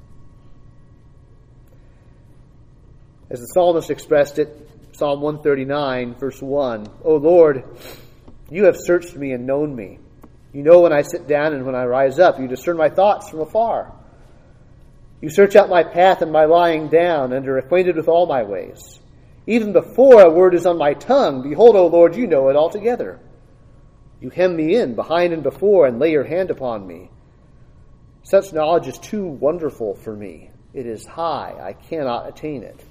As the psalmist expressed it, Psalm one thirty-nine, verse one, "O Lord, you have searched me and known me. You know when I sit down and when I rise up. You discern my thoughts from afar. You search out my path and my lying down, and are acquainted with all my ways. Even before a word is on my tongue, behold, O Lord, you know it altogether. You hem me in, behind and before, and lay your hand upon me. Such knowledge is too wonderful for me. It is high. I cannot attain it.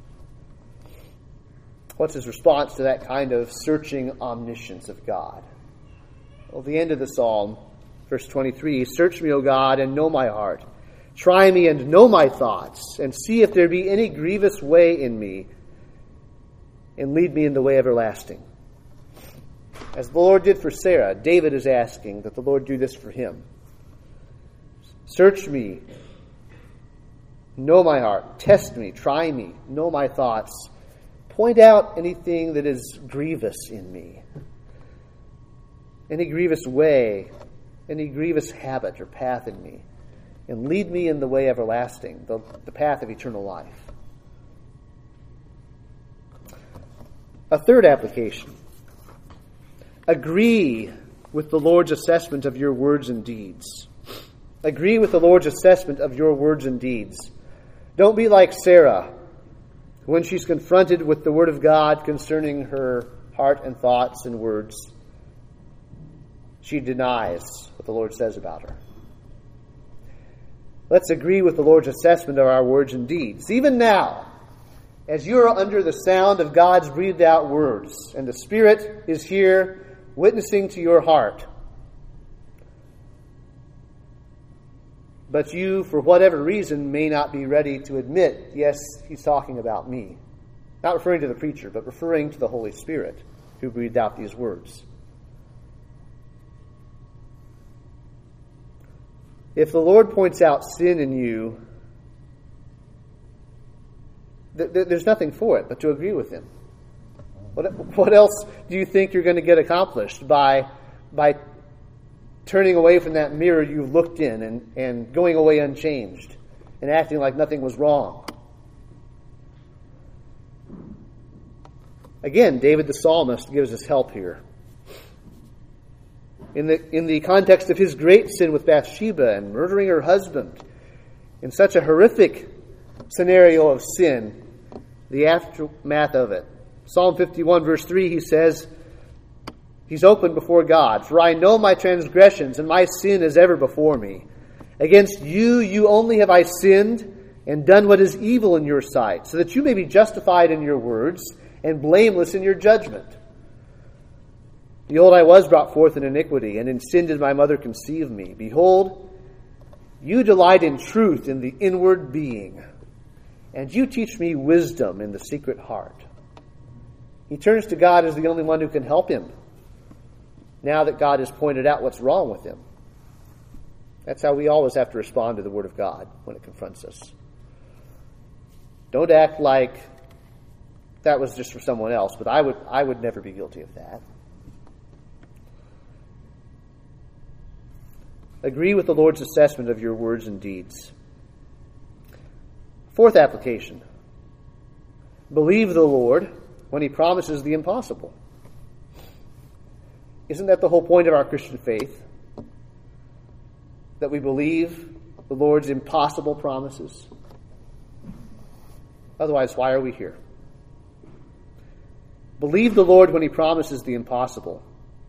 What's his response to that kind of searching omniscience of God? Well, the end of the psalm, verse twenty-three, search me, O God, and know my heart. Try me and know my thoughts, and see if there be any grievous way in me, and lead me in the way everlasting. As the Lord did for Sarah, David is asking that the Lord do this for him. Search me, know my heart, test me, try me, know my thoughts. Point out anything that is grievous in me. Any grievous way, any grievous habit or path in me. And lead me in the way everlasting, the, the path of eternal life. A third application. Agree with the Lord's assessment of your words and deeds. Agree with the Lord's assessment of your words and deeds. Don't be like Sarah, when she's confronted with the Word of God concerning her heart and thoughts and words. She denies what the Lord says about her. Let's agree with the Lord's assessment of our words and deeds. Even now, as you are under the sound of God's breathed out words, and the Spirit is here witnessing to your heart, but you, for whatever reason, may not be ready to admit, yes, he's talking about me. Not referring to the preacher, but referring to the Holy Spirit who breathed out these words. If the Lord points out sin in you, th- th- there's nothing for it but to agree with him. What, what else do you think you're going to get accomplished by, by turning away from that mirror you looked in and, and going away unchanged and acting like nothing was wrong? Again, David the psalmist gives us help here. In the, in the context of his great sin with Bathsheba and murdering her husband, in such a horrific scenario of sin, the aftermath of it. Psalm fifty-one, verse three, he says, he's open before God. For I know my transgressions, and my sin is ever before me. Against you, you only have I sinned, and done what is evil in your sight, so that you may be justified in your words, and blameless in your judgment. Behold, I was brought forth in iniquity, and in sin did my mother conceive me. Behold, you delight in truth in the inward being, and you teach me wisdom in the secret heart. He turns to God as the only one who can help him, now that God has pointed out what's wrong with him. That's how we always have to respond to the Word of God when it confronts us. Don't act like that was just for someone else, but I would I would never be guilty of that. Agree with the Lord's assessment of your words and deeds. Fourth application. Believe the Lord when he promises the impossible. Isn't that the whole point of our Christian faith? That we believe the Lord's impossible promises? Otherwise, why are we here? Believe the Lord when he promises the impossible.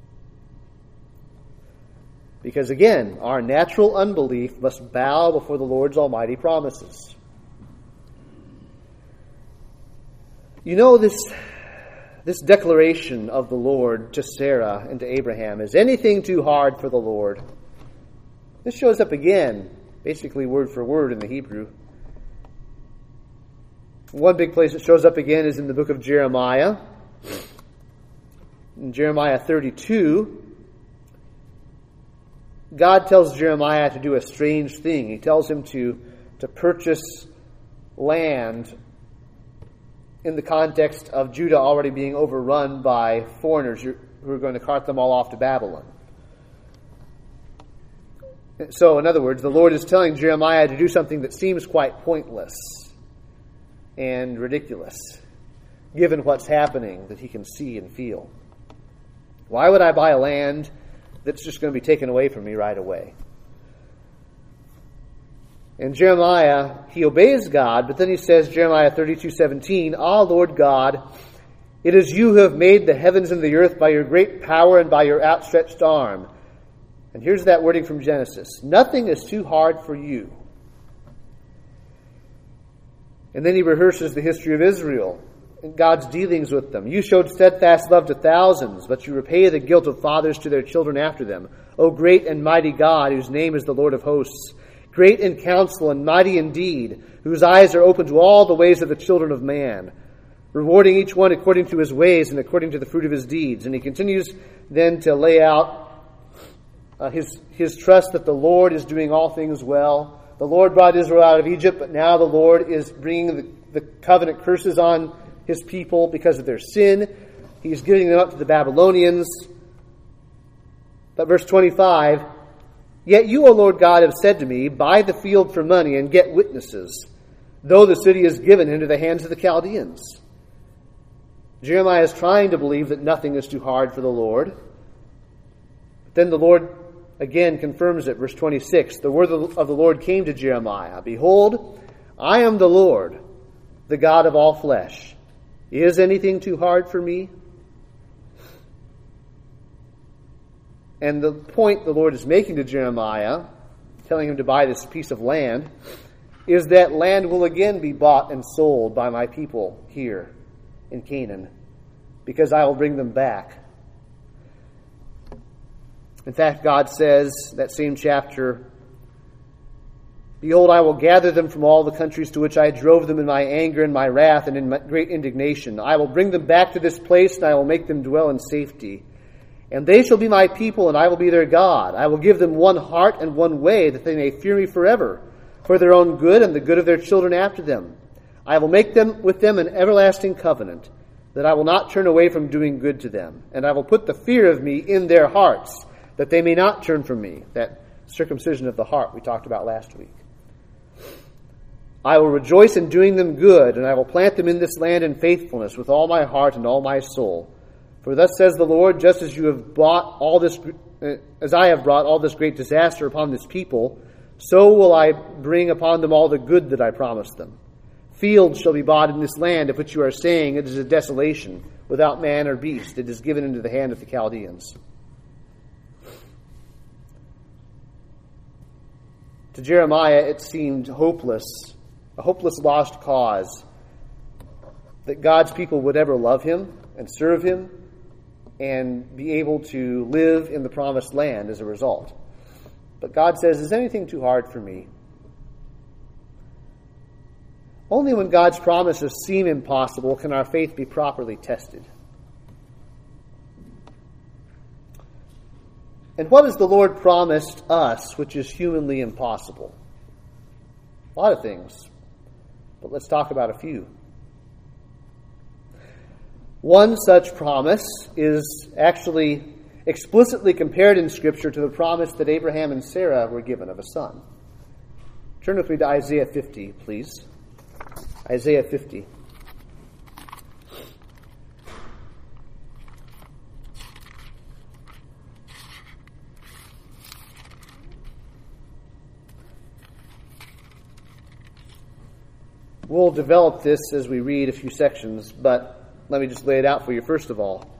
Because again, our natural unbelief must bow before the Lord's almighty promises. You know, this, this declaration of the Lord to Sarah and to Abraham, is anything too hard for the Lord? This shows up again, basically word for word in the Hebrew. One big place it shows up again is in the book of Jeremiah. In Jeremiah thirty-two, God tells Jeremiah to do a strange thing. He tells him to, to purchase land in the context of Judah already being overrun by foreigners who are going to cart them all off to Babylon. So, in other words, the Lord is telling Jeremiah to do something that seems quite pointless and ridiculous, given what's happening that he can see and feel. Why would I buy a land that's just going to be taken away from me right away. And Jeremiah, he obeys God, but then he says, Jeremiah thirty-two seventeen, Ah, Lord God, it is you who have made the heavens and the earth by your great power and by your outstretched arm. And here's that wording from Genesis. Nothing is too hard for you. And then he rehearses the history of Israel and God's dealings with them. You showed steadfast love to thousands, but you repay the guilt of fathers to their children after them. O great and mighty God, whose name is the Lord of hosts, great in counsel and mighty in deed, whose eyes are open to all the ways of the children of man, rewarding each one according to his ways and according to the fruit of his deeds. And he continues then to lay out uh, his, his trust that the Lord is doing all things well. The Lord brought Israel out of Egypt, but now the Lord is bringing the, the covenant curses on his people because of their sin. He's giving them up to the Babylonians. But verse twenty-five, Yet you, O Lord God, have said to me, Buy the field for money and get witnesses, though the city is given into the hands of the Chaldeans. Jeremiah is trying to believe that nothing is too hard for the Lord. But then the Lord again confirms it. Verse twenty-six, The word of the Lord came to Jeremiah, Behold, I am the Lord, the God of all flesh. Is anything too hard for me? And the point the Lord is making to Jeremiah, telling him to buy this piece of land, is that land will again be bought and sold by my people here in Canaan, because I will bring them back. In fact, God says, that same chapter, Behold, I will gather them from all the countries to which I drove them in my anger and my wrath and in my great indignation. I will bring them back to this place, and I will make them dwell in safety. And they shall be my people, and I will be their God. I will give them one heart and one way, that they may fear me forever, for their own good and the good of their children after them. I will make them with them an everlasting covenant, that I will not turn away from doing good to them. And I will put the fear of me in their hearts, that they may not turn from me. That circumcision of the heart we talked about last week. I will rejoice in doing them good, and I will plant them in this land in faithfulness with all my heart and all my soul. For thus says the Lord, just as you have brought all this, as I have brought all this great disaster upon this people, so will I bring upon them all the good that I promised them. Fields shall be bought in this land, of which you are saying, It is a desolation, without man or beast. It is given into the hand of the Chaldeans. To Jeremiah, it seemed hopeless, a hopeless lost cause, that God's people would ever love him and serve him and be able to live in the promised land as a result. But God says, Is anything too hard for me? Only when God's promises seem impossible can our faith be properly tested. And what has the Lord promised us which is humanly impossible? A lot of things, but let's talk about a few. One such promise is actually explicitly compared in Scripture to the promise that Abraham and Sarah were given of a son. Turn with me to Isaiah fifty, please. Isaiah fifty. We'll develop this as we read a few sections, but let me just lay it out for you first of all.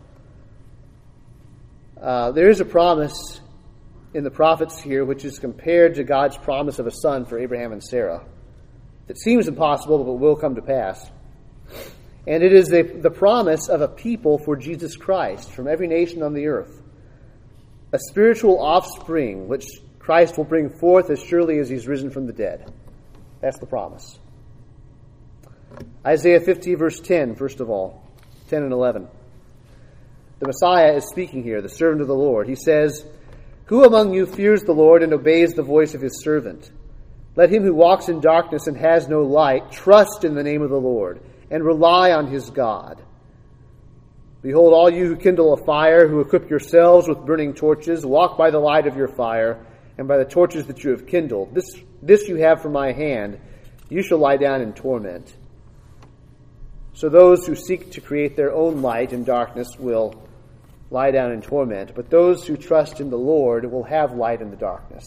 Uh, there is a promise in the prophets here which is compared to God's promise of a son for Abraham and Sarah. It seems impossible, but will come to pass. And it is the, the promise of a people for Jesus Christ from every nation on the earth. A spiritual offspring which Christ will bring forth as surely as he's risen from the dead. That's the promise. Isaiah fifty, verse ten, first of all. ten and eleven. The Messiah is speaking here, the servant of the Lord. He says, Who among you fears the Lord and obeys the voice of his servant? Let him who walks in darkness and has no light trust in the name of the Lord and rely on his God. Behold, all you who kindle a fire, who equip yourselves with burning torches, walk by the light of your fire and by the torches that you have kindled. This, this you have from my hand. You shall lie down in torment. So those who seek to create their own light in darkness will lie down in torment, but those who trust in the Lord will have light in the darkness.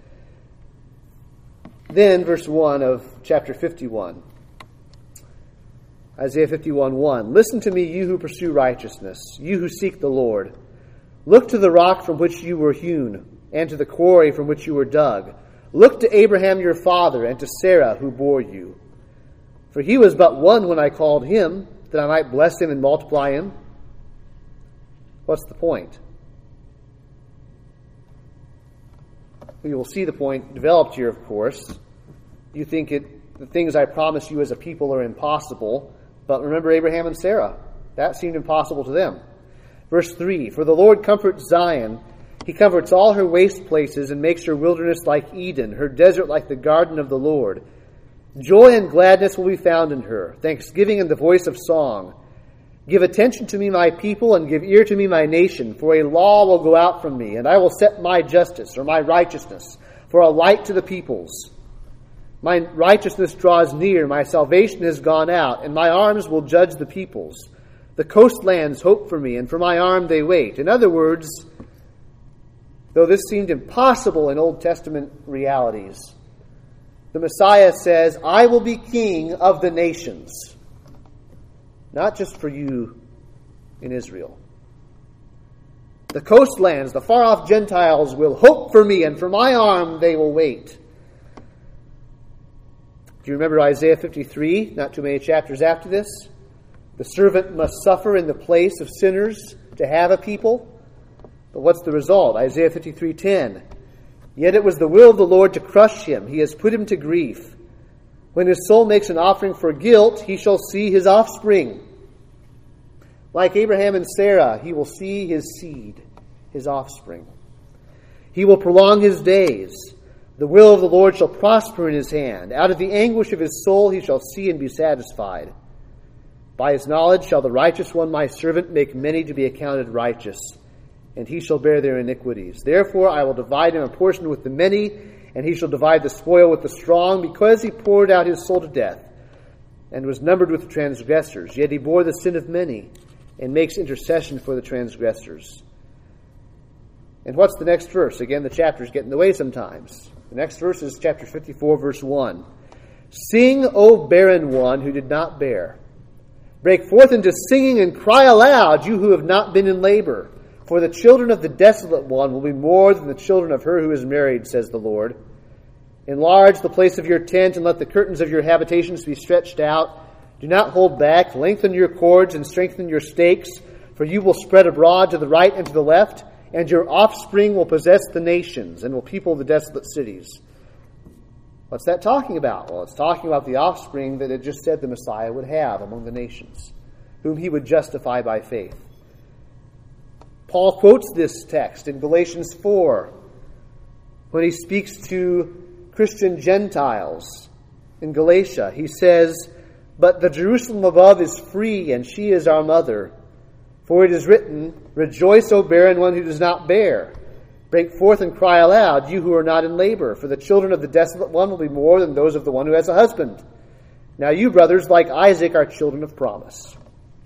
Then, verse one of chapter fifty-one. Isaiah fifty-one, one. Listen to me, you who pursue righteousness, you who seek the Lord. Look to the rock from which you were hewn, and to the quarry from which you were dug. Look to Abraham your father, and to Sarah who bore you. For he was but one when I called him, that I might bless him and multiply him. What's the point? We will see the point developed here, of course. You think it, the things I promise you as a people are impossible, but remember Abraham and Sarah. That seemed impossible to them. Verse three, for the Lord comforts Zion. He comforts all her waste places and makes her wilderness like Eden, her desert like the garden of the Lord. Joy and gladness will be found in her, thanksgiving and the voice of song. Give attention to me, my people, and give ear to me, my nation, for a law will go out from me, and I will set my justice, or my righteousness, for a light to the peoples. My righteousness draws near, my salvation has gone out, and my arms will judge the peoples. The coastlands hope for me, and for my arm they wait. In other words, though this seemed impossible in Old Testament realities, the Messiah says, I will be king of the nations. Not just for you in Israel. The coastlands, the far-off Gentiles will hope for me, and for my arm they will wait. Do you remember Isaiah fifty-three, not too many chapters after this? The servant must suffer in the place of sinners to have a people. But what's the result? Isaiah fifty-three ten. Yet it was the will of the Lord to crush him. He has put him to grief. When his soul makes an offering for guilt, he shall see his offspring. Like Abraham and Sarah, he will see his seed, his offspring. He will prolong his days. The will of the Lord shall prosper in his hand. Out of the anguish of his soul he shall see and be satisfied. By his knowledge shall the righteous one, my servant, make many to be accounted righteous, and he shall bear their iniquities. Therefore I will divide him a portion with the many, and he shall divide the spoil with the strong, because he poured out his soul to death, and was numbered with the transgressors. Yet he bore the sin of many, and makes intercession for the transgressors. And what's the next verse? Again, the chapters get in the way sometimes. The next verse is chapter fifty-four, verse one. Sing, O barren one who did not bear. Break forth into singing and cry aloud, you who have not been in labor. For the children of the desolate one will be more than the children of her who is married, says the Lord. Enlarge the place of your tent, and let the curtains of your habitations be stretched out. Do not hold back. Lengthen your cords and strengthen your stakes, for you will spread abroad to the right and to the left, and your offspring will possess the nations and will people the desolate cities. What's that talking about? Well, it's talking about the offspring that it just said the Messiah would have among the nations, whom he would justify by faith. Paul quotes this text in Galatians four when he speaks to Christian Gentiles in Galatia. He says, but the Jerusalem above is free, and she is our mother. For it is written, rejoice, O barren one who does not bear. Break forth and cry aloud, you who are not in labor. For the children of the desolate one will be more than those of the one who has a husband. Now you, brothers, like Isaac, are children of promise.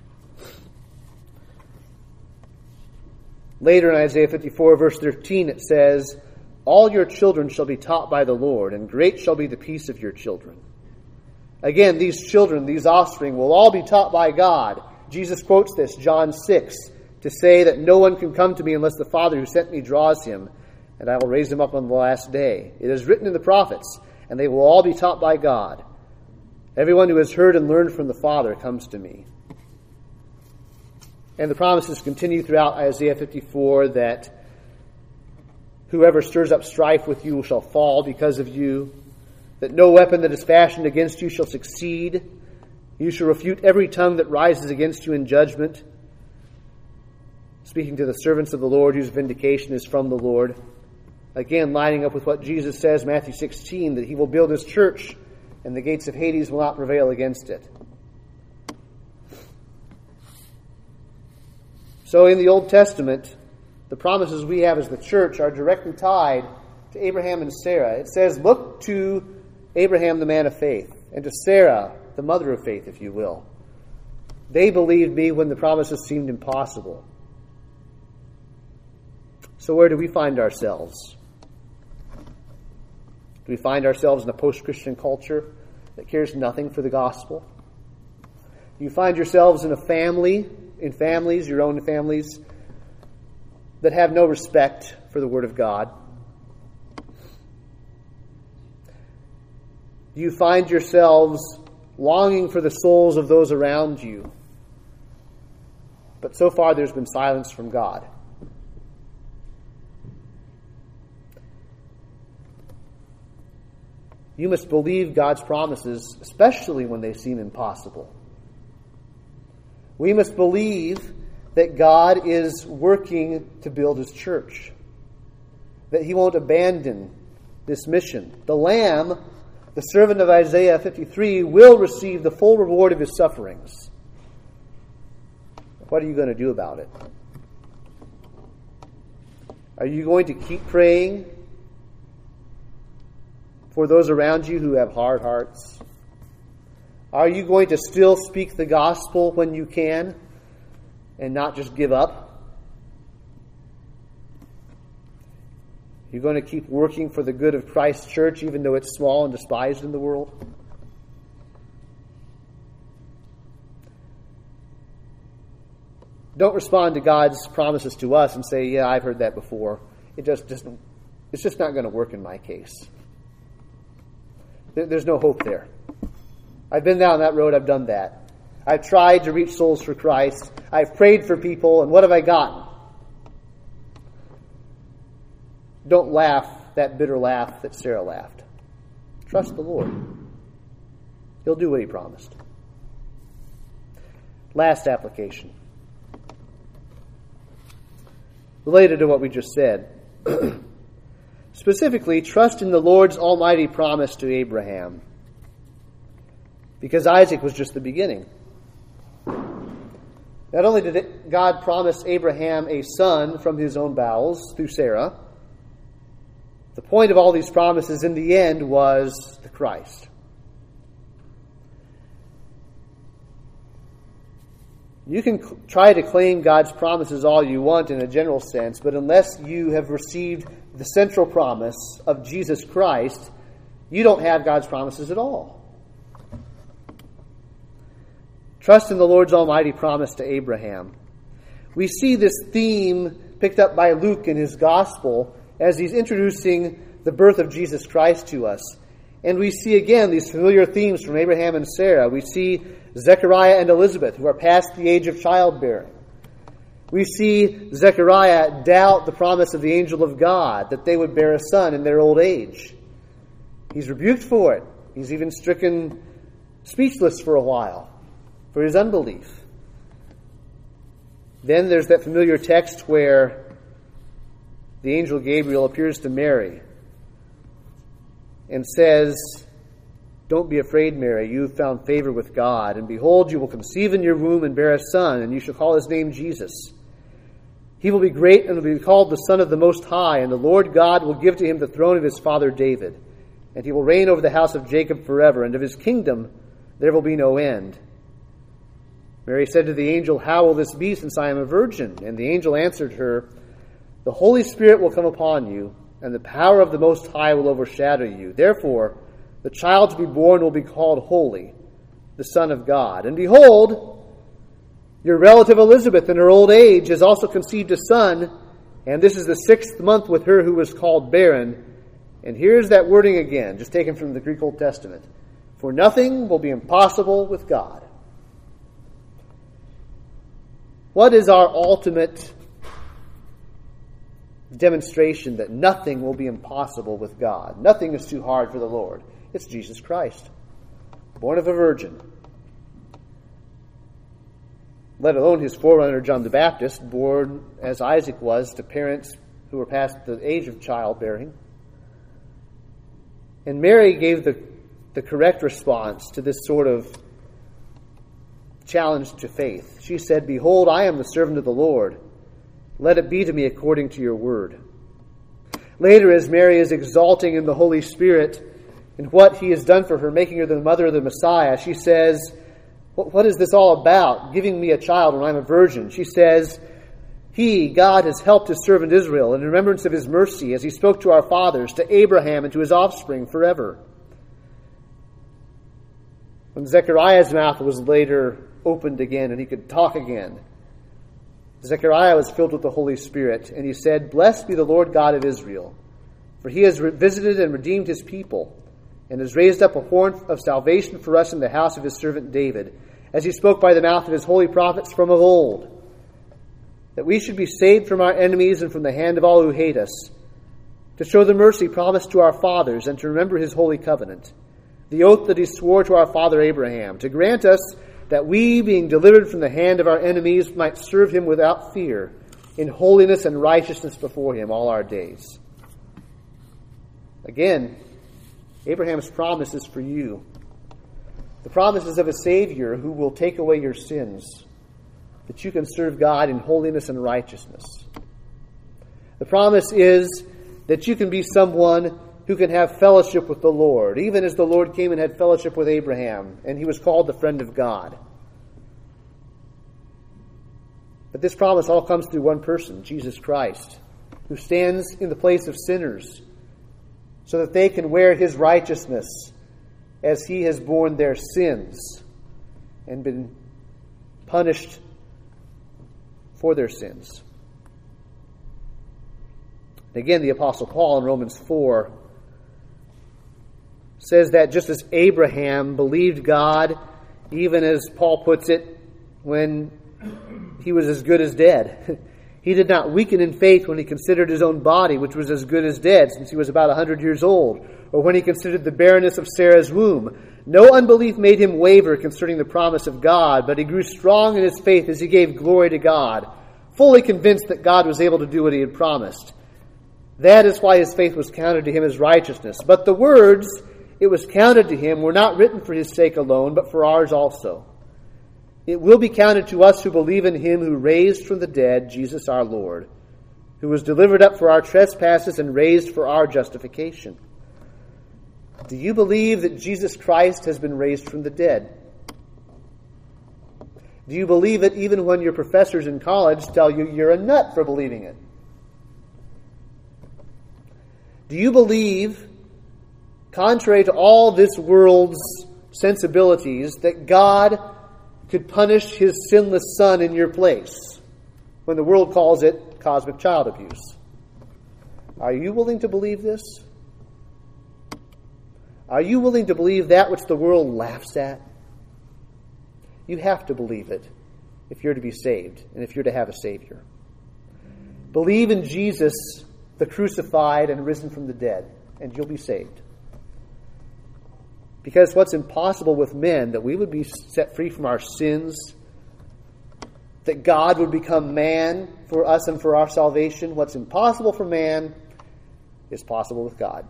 Later in Isaiah fifty-four, verse thirteen, it says, all your children shall be taught by the Lord, and great shall be the peace of your children. Again, these children, these offspring, will all be taught by God. Jesus quotes this, John six, to say that no one can come to me unless the Father who sent me draws him, and I will raise him up on the last day. It is written in the prophets, and they will all be taught by God. Everyone who has heard and learned from the Father comes to me. And the promises continue throughout Isaiah fifty-four that whoever stirs up strife with you shall fall because of you, that no weapon that is fashioned against you shall succeed. You shall refute every tongue that rises against you in judgment. Speaking to the servants of the Lord, whose vindication is from the Lord. Again, lining up with what Jesus says, Matthew sixteen, that he will build his church, and the gates of Hades will not prevail against it. So in the Old Testament, the promises we have as the church are directly tied to Abraham and Sarah. It says, look to Abraham, the man of faith, and to Sarah, the mother of faith, if you will. They believed me when the promises seemed impossible. So where do we find ourselves? Do we find ourselves in a post-Christian culture that cares nothing for the gospel? Do you find yourselves in a family, in families, your own families, that have no respect for the Word of God? Do you find yourselves longing for the souls of those around you? But so far there's been silence from God. You must believe God's promises, especially when they seem impossible. We must believe that God is working to build His church, that He won't abandon this mission. The Lamb, the servant of Isaiah fifty-three, will receive the full reward of His sufferings. What are you going to do about it? Are you going to keep praying for those around you who have hard hearts? Are you going to still speak the gospel when you can and not just give up? You're going to keep working for the good of Christ's church even though it's small and despised in the world? Don't respond to God's promises to us and say, yeah, I've heard that before. It just doesn't, it's just not going to work in my case. There's no hope there. I've been down that road, I've done that. I've tried to reach souls for Christ. I've prayed for people, and what have I gotten? Don't laugh that bitter laugh that Sarah laughed. Trust the Lord. He'll do what He promised. Last application. Related to what we just said. Specifically, trust in the Lord's almighty promise to Abraham. Because Isaac was just the beginning. Not only did God promise Abraham a son from his own bowels through Sarah, the point of all these promises in the end was the Christ. You can cl- try to claim God's promises all you want in a general sense, but unless you have received the central promise of Jesus Christ, you don't have God's promises at all. Trust in the Lord's almighty promise to Abraham. We see this theme picked up by Luke in his gospel as he's introducing the birth of Jesus Christ to us. And we see again these familiar themes from Abraham and Sarah. We see Zechariah and Elizabeth, who are past the age of childbearing. We see Zechariah doubt the promise of the angel of God that they would bear a son in their old age. He's rebuked for it. He's even stricken speechless for a while for his unbelief. Then there's that familiar text where the angel Gabriel appears to Mary and says, "Don't be afraid, Mary, you have found favor with God. And behold, you will conceive in your womb and bear a son, and you shall call his name Jesus. He will be great and will be called the Son of the Most High, and the Lord God will give to him the throne of his father David. And he will reign over the house of Jacob forever, and of his kingdom there will be no end." Mary said to the angel, "How will this be, since I am a virgin?" And the angel answered her, "The Holy Spirit will come upon you, and the power of the Most High will overshadow you. Therefore, the child to be born will be called Holy, the Son of God. And behold, your relative Elizabeth in her old age has also conceived a son, and this is the sixth month with her who was called barren." And here's that wording again, just taken from the Greek Old Testament. "For nothing will be impossible with God." What is our ultimate demonstration that nothing will be impossible with God? Nothing is too hard for the Lord. It's Jesus Christ, born of a virgin. Let alone his forerunner John the Baptist, born as Isaac was to parents who were past the age of childbearing. And Mary gave the, the correct response to this sort of challenge to faith. She said, "Behold, I am the servant of the Lord. Let it be to me according to your word." Later, as Mary is exalting in the Holy Spirit and what he has done for her, making her the mother of the Messiah, she says, what is this all about, giving me a child when I'm a virgin? She says, He, God, has helped his servant Israel in remembrance of his mercy as he spoke to our fathers, to Abraham and to his offspring forever. When Zechariah's mouth was later opened again and he could talk again, Zechariah was filled with the Holy Spirit, and he said, Blessed be the Lord God of Israel, for he has visited and redeemed his people, and has raised up a horn of salvation for us in the house of his servant David, as he spoke by the mouth of his holy prophets from of old, that we should be saved from our enemies and from the hand of all who hate us, to show the mercy promised to our fathers, and to remember his holy covenant, the oath that he swore to our father Abraham, to grant us that we, being delivered from the hand of our enemies, might serve him without fear, in holiness and righteousness before him all our days. Again, Abraham's promise is for you. The promise is of a Savior who will take away your sins, that you can serve God in holiness and righteousness. The promise is that you can be someone who can have fellowship with the Lord, even as the Lord came and had fellowship with Abraham, and he was called the friend of God. But this promise all comes through one person, Jesus Christ, who stands in the place of sinners so that they can wear his righteousness as he has borne their sins and been punished for their sins. Again, the Apostle Paul in Romans four says that just as Abraham believed God, even as Paul puts it, when he was as good as dead. He did not weaken in faith when he considered his own body, which was as good as dead, since he was about a hundred years old, or when he considered the barrenness of Sarah's womb. No unbelief made him waver concerning the promise of God, but he grew strong in his faith as he gave glory to God, fully convinced that God was able to do what he had promised. That is why his faith was counted to him as righteousness. But the words, it was counted to him, were not written for his sake alone, but for ours also. It will be counted to us who believe in him who raised from the dead Jesus our Lord, who was delivered up for our trespasses and raised for our justification. Do you believe that Jesus Christ has been raised from the dead? Do you believe it even when your professors in college tell you you're a nut for believing it? Do you believe, contrary to all this world's sensibilities, that God could punish his sinless son in your place, when the world calls it cosmic child abuse? Are you willing to believe this? Are you willing to believe that which the world laughs at? You have to believe it if you're to be saved and if you're to have a Savior. Believe in Jesus, the crucified and risen from the dead, and you'll be saved. Because what's impossible with men, that we would be set free from our sins, that God would become man for us and for our salvation, what's impossible for man is possible with God.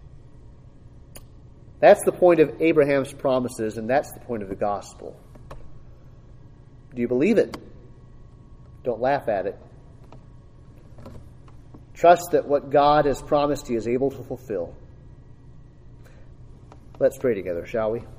That's the point of Abraham's promises, and that's the point of the gospel. Do you believe it? Don't laugh at it. Trust that what God has promised he is able to fulfill. Let's pray together, shall we?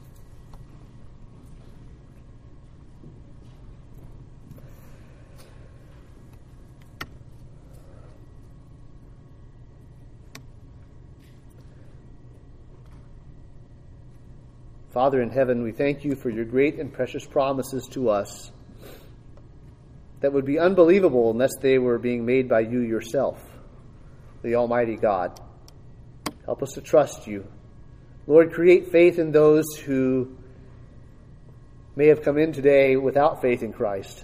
Father in heaven, we thank you for your great and precious promises to us that would be unbelievable unless they were being made by you yourself, the Almighty God. Help us to trust you. Lord, create faith in those who may have come in today without faith in Christ.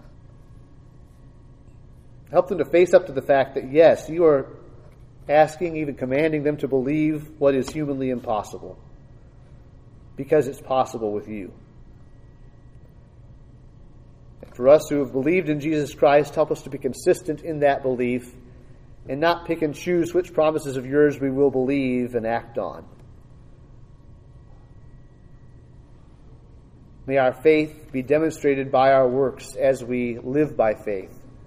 Help them to face up to the fact that, yes, you are asking, even commanding them to believe what is humanly impossible, because it's possible with you. And for us who have believed in Jesus Christ, help us to be consistent in that belief and not pick and choose which promises of yours we will believe and act on. May our faith be demonstrated by our works as we live by faith.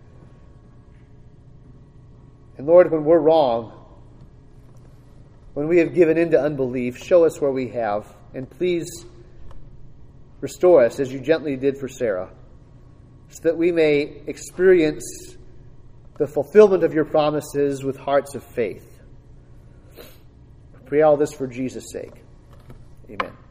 And Lord, when we're wrong, when we have given in to unbelief, show us where we have, and please restore us as you gently did for Sarah. so that we may experience the fulfillment of your promises with hearts of faith. I pray all this for Jesus' sake. Amen.